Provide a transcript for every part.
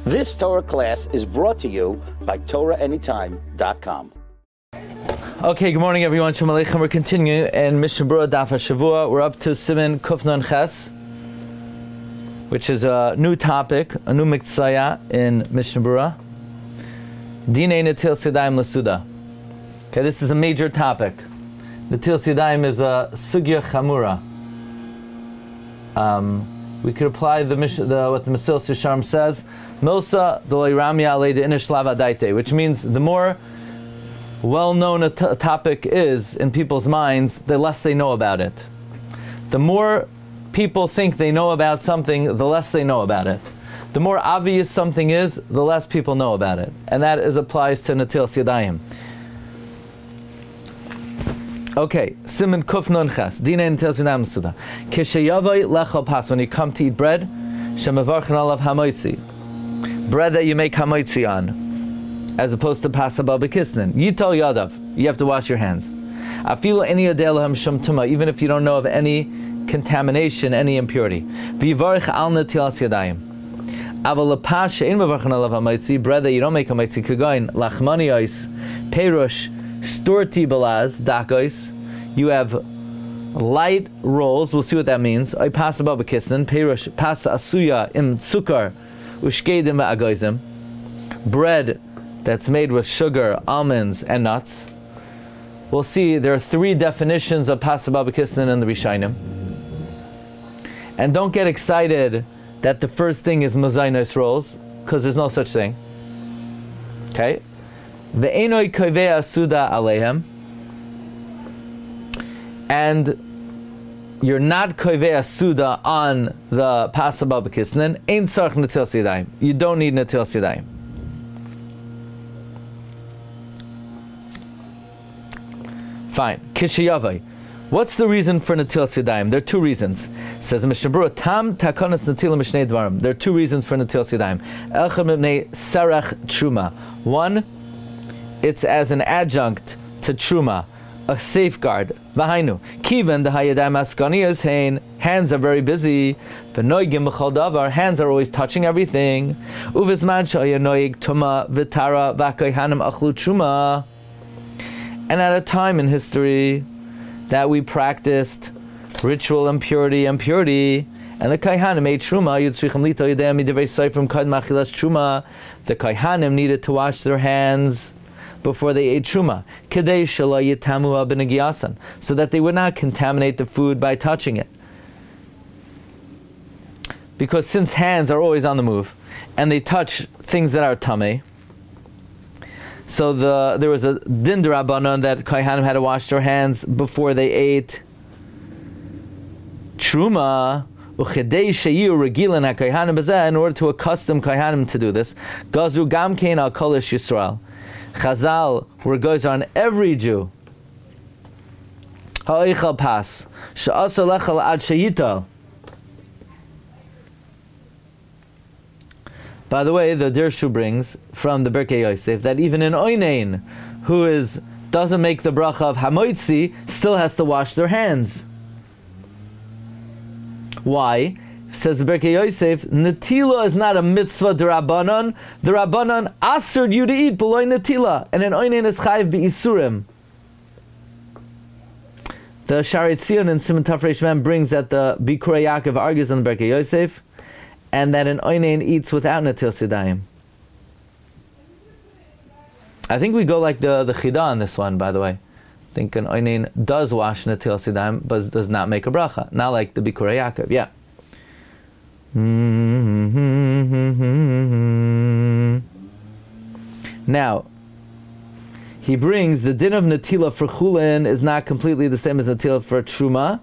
This Torah class is brought to you by TorahAnytime.com. Okay, good morning everyone. Shalom Aleichem. We're continuing in Mishnah Berurah Daf HaShavua. We're up to Siman Kuf Nun Ches, which is a new topic, a new miktsaya in Mishnah Berurah. Dinei Netil Yadayim L'Suda. Okay, this is a major topic. Netil Yadayim is a sugya chamura. We could apply what the Mesilas Yesharim says, Milsa D'Lo Ramya Alei De'inish Lav Adaite, which means the more well-known a topic is in people's minds, the less they know about it. The more people think they know about something, the less they know about it. The more obvious something is, the less people know about it. And that applies to Netil Yadayim. Okay, Siman Kuf Nun Ches. Dinei Netil Yadayim L'Suda. Kishayavai lechal pas. When you come to eat bread, shemavarchen alav hamoitzi. Bread that you make hamoitzi on, as opposed to pasabal bekisnin. Yitol yadav. You have to wash your hands. Afilu any yadei shum tuma. Even if you don't know of any contamination, any impurity. V'yivarich al netilas yadayim. Aval lepas she'in mevarchen alav hamoitzi. Bread that you don't make hamoitzi. Kagoin lachmani ois perush. Storti balaz, dakos. You have light rolls. We'll see what that means. I pass above a kissin. Perush pasa asuya im tsukar ushkedim va'agoizim. Bread that's made with sugar, almonds, and nuts. We'll see there are three definitions of pasa above a kissin in the Rishonim. And don't get excited that the first thing is mozainos rolls, because there's no such thing. Okay. Ve'enoi kovea suda aleihem, and you're not kovea suda on the pasabal b'kisnin. Ein tzarich netil yadayim. You don't need netil yadayim. Fine. Kishiyavai. What's the reason for netil yadayim? There are two reasons. Says Mishnah Berurah, Tam takonas netil mishnei dvarim. There are two reasons for netil yadayim. Elchad mipnei sarach truma. One, it's as an adjunct to truma, a safeguard. V'hainu kiven the hayadayim askaniyas hein. Hands are very busy. V'noigim b'chol davar. Hands are always touching everything. Uvizman she'aya noig tuma v'tara v'kohanim achlu truma. And at a time in history that we practiced ritual impurity, and the kohanim ate truma. Yitzrichim lito yadayim midivei soifrim kod machilas truma. The kohanim needed to wash their hands before they ate truma, kedei shelo yitamu b'negiyasan, so that they would not contaminate the food by touching it. Because since hands are always on the move, and they touch things that are tamei, so there was a din d'Rabbanan that kohanim had to wash their hands before they ate truma. Uchedei sheyu regilan hakohanim b'zeh, in order to accustom kohanim to do this, gazru gamkein al kol Yisrael. Chazal were goes on every Jew. Ha'oichal pas she'asa lechal ad sheyital. By the way, the Dirshu brings from the Birkei Yosef that even an oinein who doesn't make the bracha of hamoitzi still has to wash their hands. Why? Says the Birkei Yosef, netila is not a mitzvah d'Rabbanan. The Rabbanan assered you to eat below netila, and an oinen is chayiv be'isurim. The Sha'arei Tzion in Siman Taf Reish Mem brings that the Bikurei Yaakov argues on the Birkei Yosef, and that an oinen eats without netil yadayim. I think we go like the Chida on this one, by the way. I think an oinen does wash netil yadayim, but does not make a bracha. Not like the Bikurei Yaakov, yeah. Now, he brings the din of netila for chulin is not completely the same as netila for truma,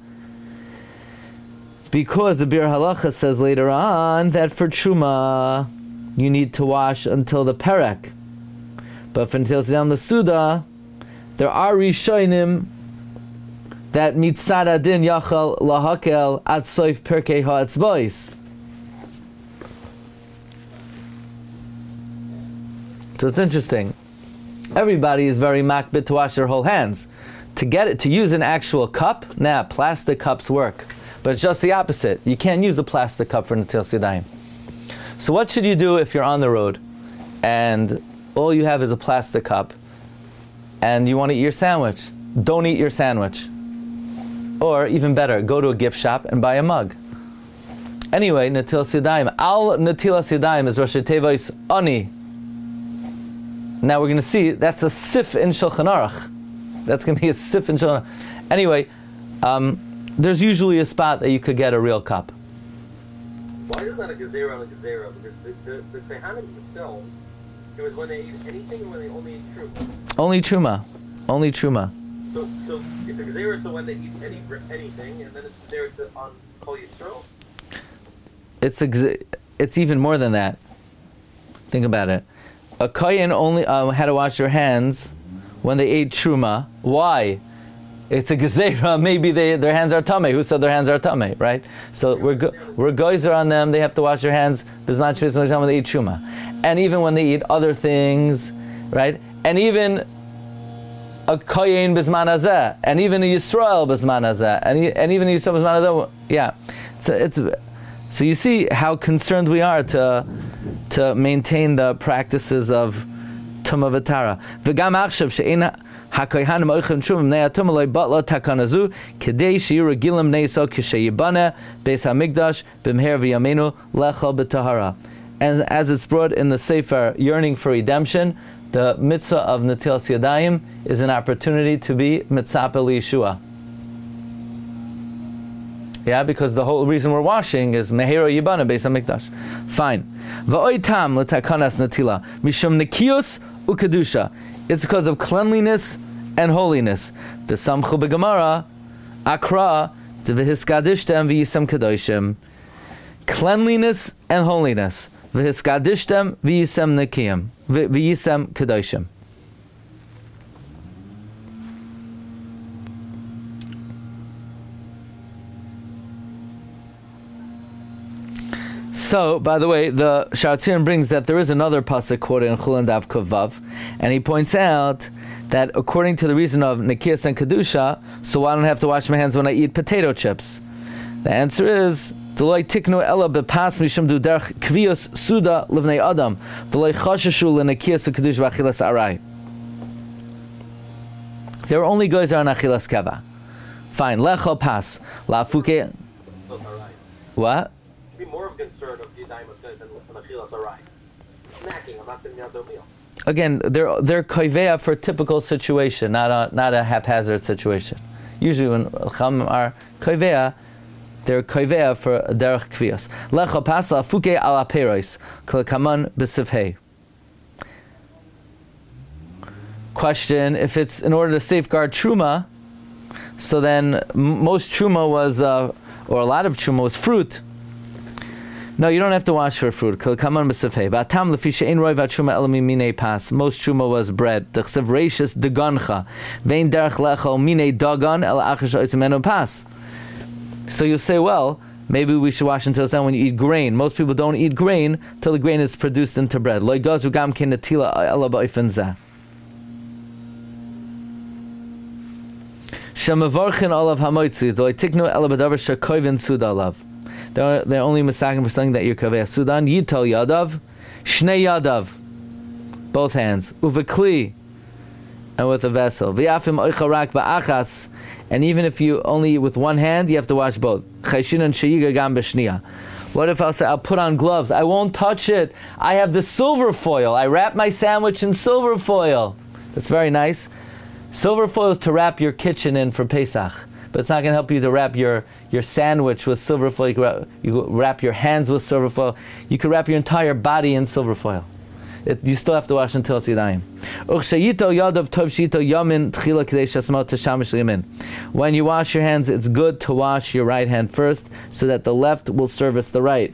because the Bir Halacha says later on that for truma you need to wash until the perek, but for netil yadayim l'suda there are rishonim that mitzad adin yachal lahakel ad soif perkei ha'atzbos. So it's interesting. Everybody is very makbid to wash their whole hands. To use an actual cup, plastic cups work. But it's just the opposite. You can't use a plastic cup for Netil Yadayim. So what should you do if you're on the road and all you have is a plastic cup and you want to eat your sandwich? Don't eat your sandwich. Or even better, go to a gift shop and buy a mug. Anyway, Natilas Yadayim. Al Natilas Yadayim is Rosh Tevois Ani. Now we're going to see, that's a sif in Shulchan Aruch. That's going to be a sif in Shulchan Aruch. Anyway, there's usually a spot that you could get a real cup. Why is that a gezerah on a gezerah? Because the Kohanim themselves, it was when they ate anything or when they only ate truma? Only truma. Only truma. So it's a gezerah to when they eat anything, and then it's a gezerah to on Kol Yisrael? It's even more than that. Think about it. A kohen only had to wash their hands when they ate truma. Why? It's a gezerah. Maybe their hands are tamei. Who said their hands are tamei, right? So we're geyser on them. They have to wash their hands bisman shvis when they eat truma, and even when they eat other things, right? And even a kohen bisman hazeh, and even a Yisrael bisman hazeh, and even a Yisrael bisman hazeh. Yeah, so you see how concerned we are to maintain the practices of Tumah V'Tara. V'gam achshav she'ein hakohanim oichem truma b'nei hatumah lo batla takana zu kedei she'yiru regilim b'nei Yisrael k'sheyibana beis hamikdash b'mher v'yamenu lechal b'tahara. And as it's brought in the Sefer Yearning for Redemption, the mitzvah of Natilas Yadayim is an opportunity to be mitzapeh liyeshua. Yeah, because the whole reason we're washing is Mehera Yibana Beis HaMikdash. Fine. V'oi tam l'takanas natila mishum nekius u'kedusha. It's because of cleanliness and holiness. V'samchu b'gemara akra v'hiskadishtem v'yisem kedoshim. Cleanliness and holiness. V'hiskadishtem v'yisem nekiyim. V'yisem kedoshim. So, by the way, the Sharatzion brings that there is another pasuk quoted in Chulin Daf Kavav, and he points out that according to the reason of Nekias and Kedusha, so why don't I have to wash my hands when I eat potato chips? The answer is, D'loi tiknu ela bepas mishum du derech kviyos suda livnei adam, v'loi chashashu lenekias u'kedusha v'achilas arai. There are only guys on achilas keva. Fine, lecho pas, la'afuke... What? Be more of concern of the Yadayim than Achilas Arai. Snacking, I'm not sitting down to a meal. Again, they're koivea for a typical situation, not a haphazard situation. Usually when Chum are koivea, they're koivea for derech kviyos. Lecho pasla fuke ala peros kalkaman b'sivhei. Question: if it's in order to safeguard truma, so then most truma was, or a lot of truma was fruit. No, you don't have to wash for fruit. Most truma was bread. So you say, well, maybe we should wash until then when you eat grain. Most people don't eat grain till the grain is produced into bread. They're only misaking for something that you're kaveh sudan. Yitol yadav, shnei yadav, both hands. Uvekli, and with a vessel. V'yafim oicharak ba'achas, and even if you only with one hand, you have to wash both. Chayshinan sheyiga gam b'shniya. What if I'll say, I'll put on gloves, I won't touch it, I have the silver foil, I wrap my sandwich in silver foil. That's very nice. Silver foil is to wrap your kitchen in for Pesach. But it's not going to help you to wrap your sandwich with silver foil. You can wrap your hands with silver foil. You can wrap your entire body in silver foil. You still have to wash until it's yadayim. When you wash your hands, it's good to wash your right hand first, so that the left will service the right.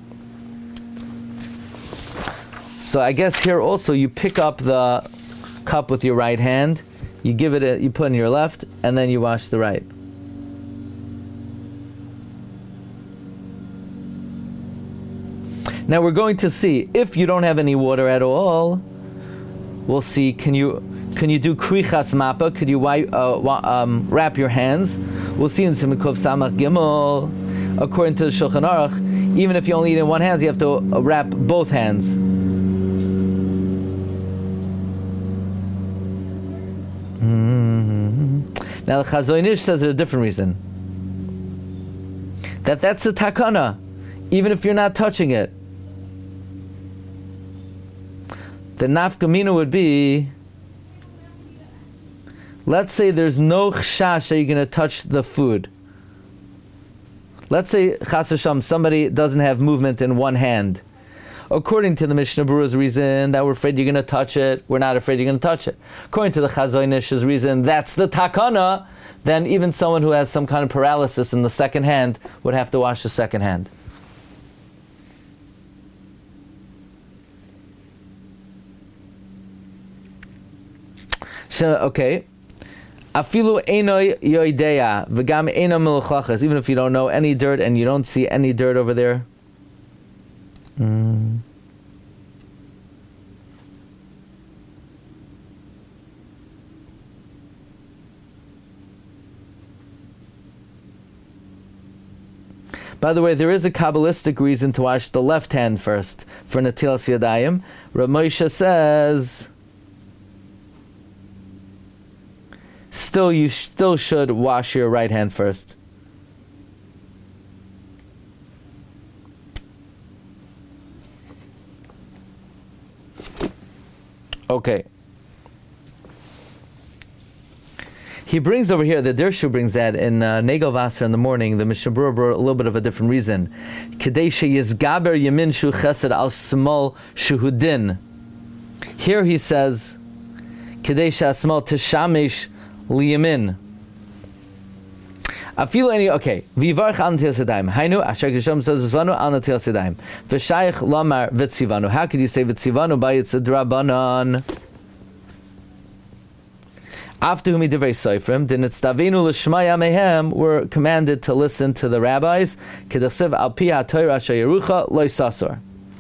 So I guess here also you pick up the cup with your right hand, you give it, you put in your left, and then you wash the right. Now we're going to see, if you don't have any water at all, we'll see, can you do krichas mappa? Could you wrap your hands? We'll see in Simon Kuf Samach Gimel, according to the Shulchan Aruch, Even if you only eat in one hand, you have to wrap both hands. Now the Chazon Ish says there's a different reason. That's a takana, even if you're not touching it. The nafkamina would be, let's say there's no chashash that you're going to touch the food. Let's say chas v'shalom, somebody doesn't have movement in one hand. According to the Mishnah Berurah's reason that we're afraid you're going to touch it, we're not afraid you're going to touch it. According to the Chazon Ish's reason, that's the takana, then even someone who has some kind of paralysis in the second hand would have to wash the second hand. So, okay. Afilu einoi yoideya v'gam eino meluchachas. Even if you don't know any dirt and you don't see any dirt over there. By the way, there is a Kabbalistic reason to wash the left hand first for Natilas Yadayim. Rav Moshe says, you still should wash your right hand first. Okay. He brings over here, the Dirshu brings that in Negel Vaser in the morning, the Mishnah Berurah brought a little bit of a different reason. Kedei sheyizgaber yamin shu chesed al smol shuhudin. Here he says, Kedei she'asmol tishamesh liyamin. Afilu any okay. Vivarch al natilas yadayim. Hainu asher Geshem says zvanu al natilas yadayim. V'shayich lamar v'tzivanu. How could you say v'tzivanu by its drabanan? After whom he divrei soifrim, the nitztavenu l'shmaya mehem were commanded to listen to the rabbis. Kedasiv al pi ha'torah asher yerucha lo sasor.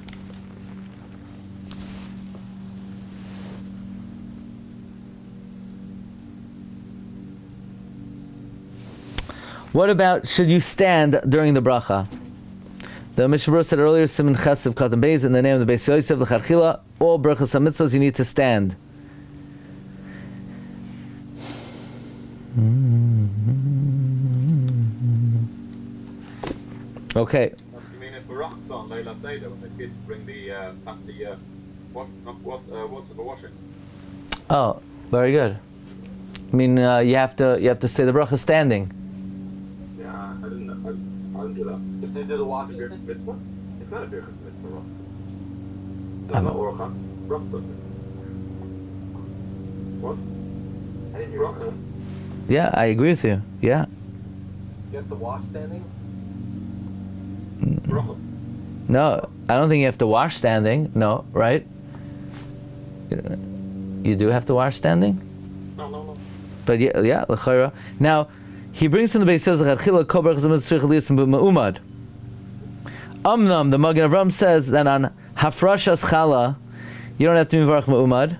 What about, should you stand during the bracha? The Mishnah Berurah said earlier, Siman Chesiv Katan Beis, in the name of the Beis Yosef, l'chadchila, all brachas hamitzvos, you need to stand. Okay. You mean if the rach's on Leila Seder, when the kids bring the fancy water for washing? Oh, very good. I mean, you have to say the bracha standing. Yeah, I didn't do that. If they do the washing, Birchas mitzvah? It's not a Birchas mitzvah, rach. I'm- No, or rach's. Rach's okay. What? I didn't hear Bracha. Yeah, I agree with you. Yeah. You have to wash standing? Bracha. No, I don't think you have to wash standing. No, right? You do have to wash standing? No. But yeah, l'chayra. Now, he brings from the Beis Yosef l'chadchila kol brachas hamitzvos liyasim b'me'umad. The Magen Avram says that on hafrashas chala, you don't have to be mevarach me'umad.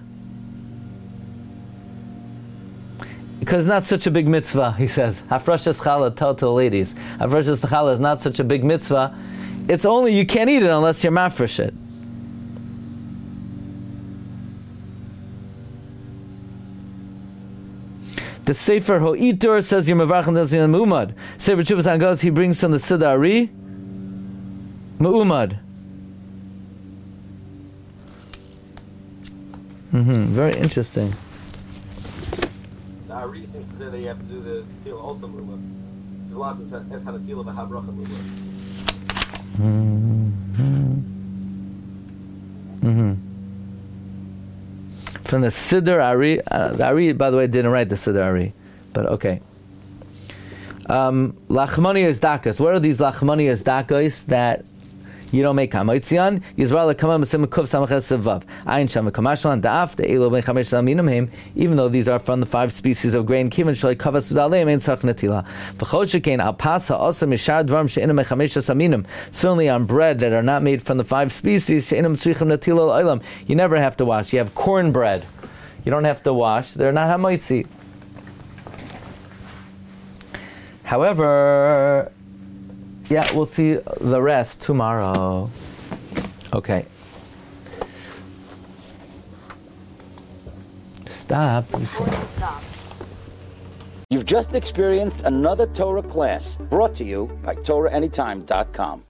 Because it's not such a big mitzvah, he says. Hafrashas chala, tell to the ladies. Hafrashas chala is not such a big mitzvah. It's only you can't eat it unless you're mafresh it. The Sefer Ho'itur says you're mevarach and me'umad. Sefer Tshuvas Angos, he brings from the Siddur Ari, me'umad. Very interesting. The Ari seems to say that you have to do the tefillah also mula. His last is es hanatila v'habracha mula. From the Siddur Ari, the Ari, by the way, didn't write the Siddur Ari, but okay. Lachmaniyas dakas. What are these lachmaniyas dakas that you don't make hamaitzion? Yisrael lekamam b'sim kuf samaches sevav. Ayin sham v'kamashlan da'af de'elo ben chamesh saminam heim. Even though these are from the 5 species of grain, kivan shalei kavas udaleim ein tzarch netila. V'chol shekain al pas ha'osa mishar dvarim she'inam ben chamesh saminam. Certainly on bread that are not made from the 5 species she'inam tzrichim netila l'olam. You never have to wash. You have cornbread. You don't have to wash. They're not hamaitzi. However, Yeah, we'll see the rest tomorrow. Okay. Stop. Stop. You've just experienced another Torah class brought to you by TorahAnytime.com.